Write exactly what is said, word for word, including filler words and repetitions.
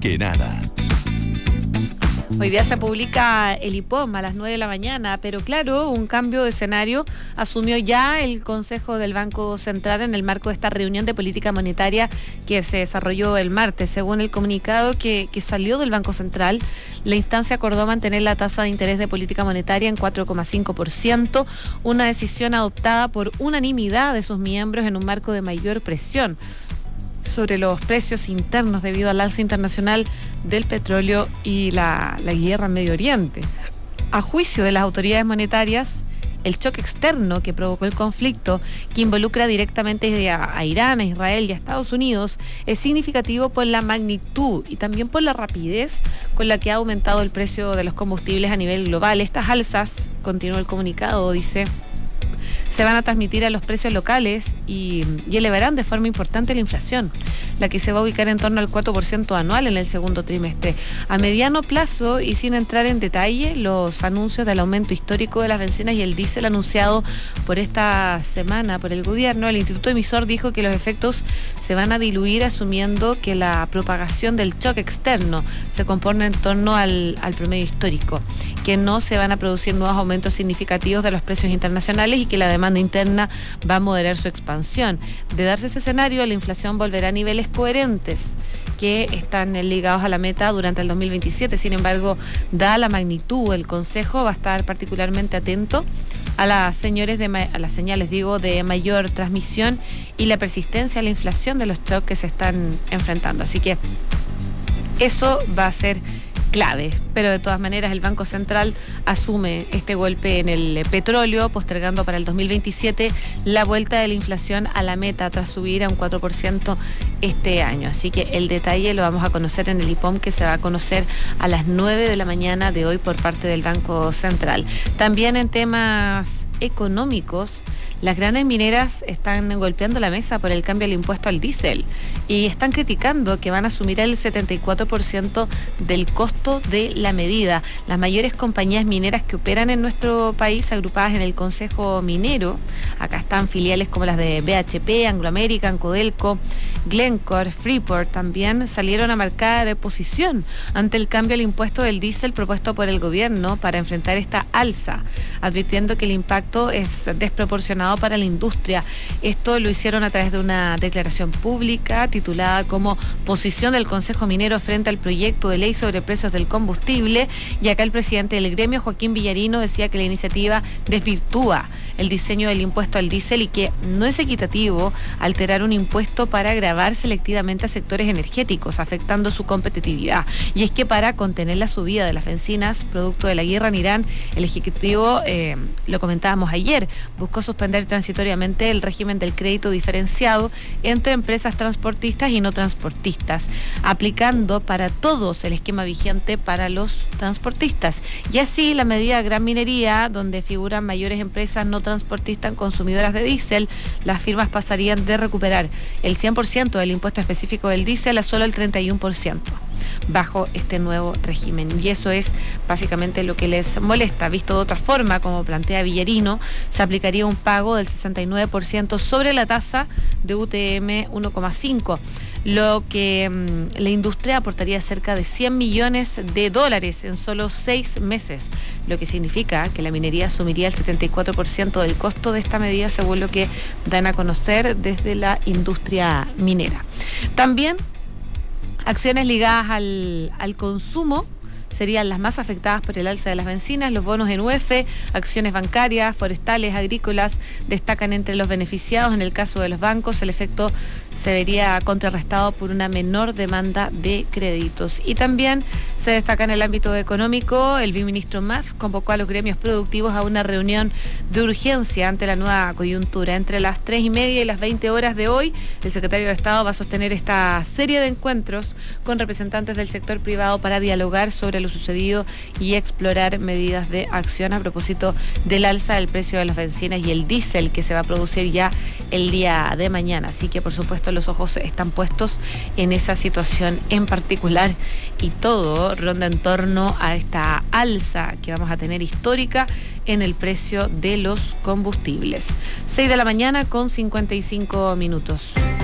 que nada. Hoy día se publica el I P O M a las nueve de la mañana, pero claro, un cambio de escenario asumió ya el Consejo del Banco Central en el marco de esta reunión de política monetaria que se desarrolló el martes. Según el comunicado que, que salió del Banco Central, la instancia acordó mantener la tasa de interés de política monetaria en cuatro coma cinco por ciento, una decisión adoptada por unanimidad de sus miembros en un marco de mayor presión sobre los precios internos debido al alza internacional del petróleo y la, la guerra en Medio Oriente. A juicio de las autoridades monetarias, el choque externo que provocó el conflicto, que involucra directamente a, a Irán, a Israel y a Estados Unidos, es significativo por la magnitud y también por la rapidez con la que ha aumentado el precio de los combustibles a nivel global. Estas alzas, continúa el comunicado, dice, se van a transmitir a los precios locales y, y elevarán de forma importante la inflación, la que se va a ubicar en torno al cuatro por ciento anual en el segundo trimestre. A mediano plazo y sin entrar en detalle, los anuncios del aumento histórico de las bencinas y el diésel anunciado por esta semana por el gobierno, el Instituto Emisor dijo que los efectos se van a diluir asumiendo que la propagación del choque externo se compone en torno al, al promedio histórico, que no se van a producir nuevos aumentos significativos de los precios internacionales y que la demanda interna va a moderar su expansión. De darse ese escenario, la inflación volverá a niveles coherentes que están ligados a la meta durante el dos mil veintisiete. Sin embargo, dada la magnitud, el Consejo va a estar particularmente atento a las señales de, a las señales digo, de mayor transmisión y la persistencia de la inflación de los shocks que se están enfrentando. Así que eso va a ser clave, pero de todas maneras el Banco Central asume este golpe en el petróleo, postergando para el dos mil veintisiete la vuelta de la inflación a la meta tras subir a un cuatro por ciento este año. Así que el detalle lo vamos a conocer en el I P O M, que se va a conocer a las nueve de la mañana de hoy por parte del Banco Central. También en temas económicos, las grandes mineras están golpeando la mesa por el cambio del impuesto al diésel y están criticando que van a asumir el setenta y cuatro por ciento del costo de la medida. Las mayores compañías mineras que operan en nuestro país, agrupadas en el Consejo Minero, acá están filiales como las de B H P, Anglo American, Codelco, Glencore, Freeport, también salieron a marcar posición ante el cambio al impuesto del diésel propuesto por el gobierno para enfrentar esta alza, advirtiendo que el impacto es desproporcionado para la industria. Esto lo hicieron a través de una declaración pública titulada como Posición del Consejo Minero frente al proyecto de ley sobre precios del combustible, y acá el presidente del gremio, Joaquín Villarino, decía que la iniciativa desvirtúa el diseño del impuesto al diésel y que no es equitativo alterar un impuesto para gravar selectivamente a sectores energéticos, afectando su competitividad. Y es que para contener la subida de las bencinas, producto de la guerra en Irán, el Ejecutivo, eh, lo comentábamos ayer, buscó suspender transitoriamente el régimen del crédito diferenciado entre empresas transportistas y no transportistas, aplicando para todos el esquema vigente para los transportistas. Y así la medida Gran Minería, donde figuran mayores empresas no transportistas consumidoras de diésel, las firmas pasarían de recuperar el cien por ciento del impuesto específico del diésel a solo el treinta y uno por ciento bajo este nuevo régimen. Y eso es básicamente lo que les molesta. Visto de otra forma, como plantea Villarino, se aplicaría un pago del sesenta y nueve por ciento sobre la tasa de U T M uno coma cinco, lo que mmm, la industria aportaría cerca de cien millones de dólares en solo seis meses, lo que significa que la minería asumiría el setenta y cuatro por ciento del costo de esta medida, según lo que dan a conocer desde la industria minera. También acciones ligadas al, al consumo serían las más afectadas por el alza de las bencinas. Los bonos en U E F, acciones bancarias, forestales, agrícolas destacan entre los beneficiados. En el caso de los bancos, el efecto se vería contrarrestado por una menor demanda de créditos. Y también se destaca en el ámbito económico, el viceministro Mas convocó a los gremios productivos a una reunión de urgencia ante la nueva coyuntura. Entre las tres y media y las veinte horas de hoy, el secretario de Estado va a sostener esta serie de encuentros con representantes del sector privado para dialogar sobre lo sucedido y explorar medidas de acción a propósito del alza del precio de las bencinas y el diésel que se va a producir ya el día de mañana. Así que por supuesto los ojos están puestos en esa situación en particular y todo ronda en torno a esta alza que vamos a tener histórica en el precio de los combustibles. seis de la mañana con cincuenta y cinco minutos.